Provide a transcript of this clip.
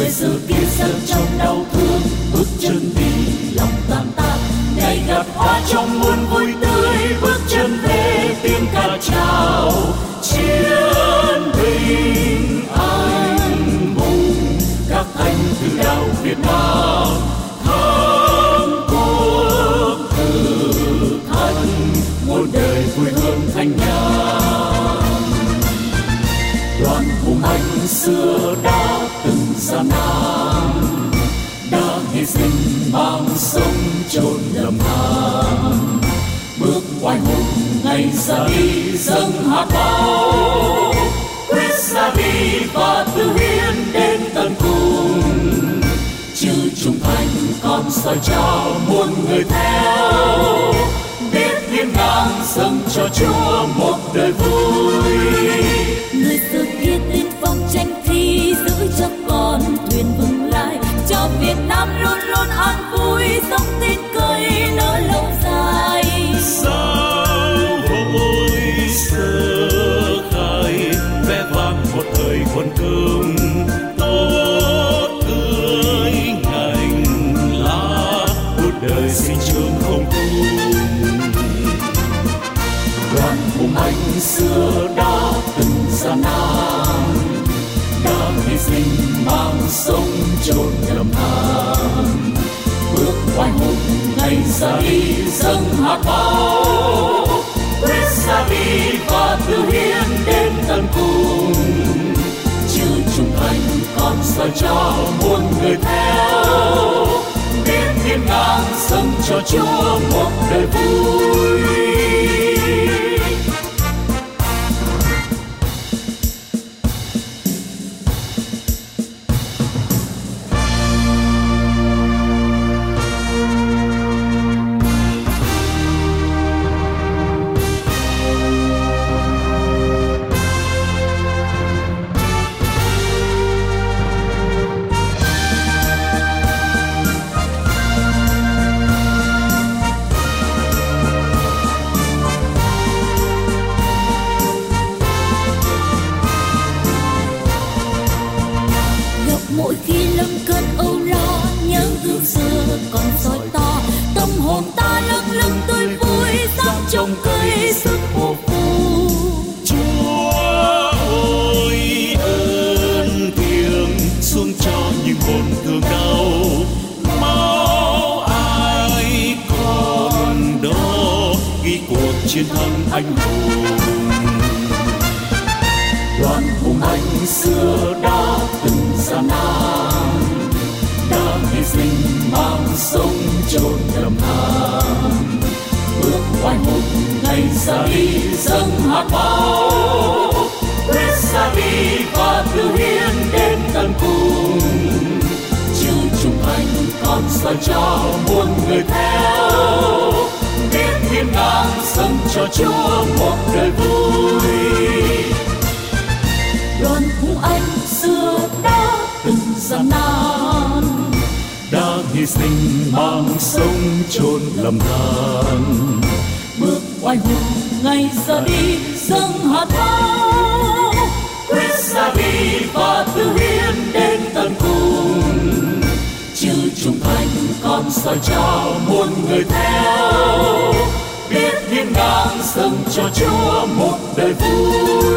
người xưa kia dâng trong đau thương, bước chân đi lòng tan tác, ngày gặp hoa trong muôn vui tươi, bước chân về tiếng ca chào chiến binh anh hùng. Các anh từ đảo Việt Nam thắng cuộc thử thách, muôn đời vui hương thanh nhàn. Đoàn hùng anh xưa đã từng gian nan, đã hy sinh mang sống chôn lầm than, bước oai hùng ngày ra đi dâng hạt máu, quyết ra đi và tự hiến đến tận cùng. Chữ trung thành con soi trao muôn người theo, biết hiến ngang dâng cho Chúa một đời vui. Người xưa kia tiên phong tranh thi, giữ cho con thuyền vững lại, cho Việt Nam luôn luôn an vui, sống tin cười nở lâu dài. Giáo hội sơ khai vẽ vang một thời quân cương, tốt tươi ngành lá, một đời sinh trường không tung. Đoàn hùng anh xưa đã từng gian nan, đã hy sinh mang sống chôn lầm than, bước oai hùng ngày ra đi dâng hạt máu, quyết ra đi và tự hiến đến tận cùng. Chữ trung thành con soi trao muôn người theo, biết hiến ngang dâng cho Chúa một đời vui. Mỗi khi lâm cơn âu lo, nhớ gương xưa còn soi to, tâm hồn ta lâng lâng tươi vui, dám trông cây sức mùa phù. Chúa ơi ơn thiêng xuống cho những hồn thương đau, máu ai còn đó ghi cuộc chiến thắng anh hùng. Đoàn hùng anh xưa đã từng gian nan, đã hy sinh mang sống chôn lầm than, bước oai hùng ngày ra đi dâng hạt máu, quyết ra đi và tự hiến đến tận cùng. Chữ trung thành con soi trao muôn người theo, biết hiến ngang dâng cho Chúa một đời vui. Đoàn hùng anh xưa đã từng gian nan, đã hy sinh mang sống chôn lầm than, bước oai hùng ngày ra đi dâng hạt máu, quyết ra đi và tự hiến đến tận cùng. Chữ trung thành con soi trao muôn người theo, biết hiến ngang dâng cho Chúa một đời vui.